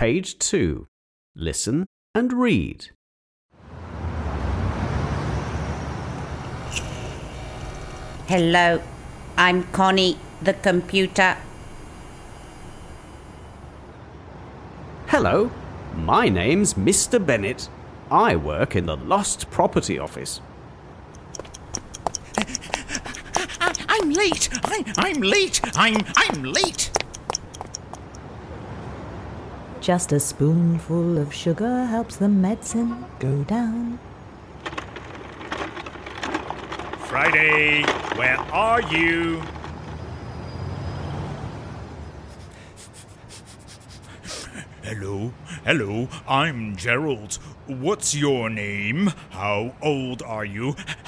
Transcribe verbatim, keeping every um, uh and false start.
page two. Listen and read. Hello, I'm Connie, the computer. Hello, my name's Mister Bennett. I work in the Lost Property Office. I, I'm late. I, I'm late. I'm I'm late. Just a spoonful of sugar helps the medicine go down. Friday, where are you? Hello, hello, I'm Gerald. What's your name? How old are you?